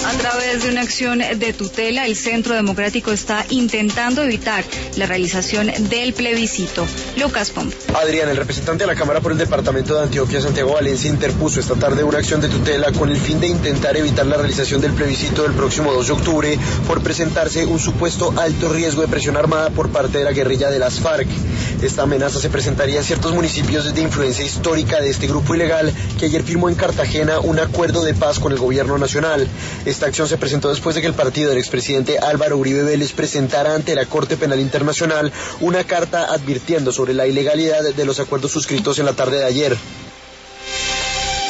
A través de una acción de tutela, el Centro Democrático está intentando evitar la realización del plebiscito. Lucas Pomp. Adrián, el representante de la Cámara por el Departamento de Antioquia, Santiago Valencia, interpuso esta tarde una acción de tutela con el fin de intentar evitar la realización del plebiscito del próximo 2 de octubre por presentarse un supuesto alto riesgo de presión armada por parte de la guerrilla de las FARC. Esta amenaza se presentaría en ciertos municipios de influencia histórica de este grupo ilegal que ayer firmó en Cartagena un acuerdo de paz con el gobierno nacional. Esta acción se presentó después de que el partido del expresidente Álvaro Uribe Vélez presentara ante la Corte Penal Internacional una carta advirtiendo sobre la ilegalidad de los acuerdos suscritos en la tarde de ayer.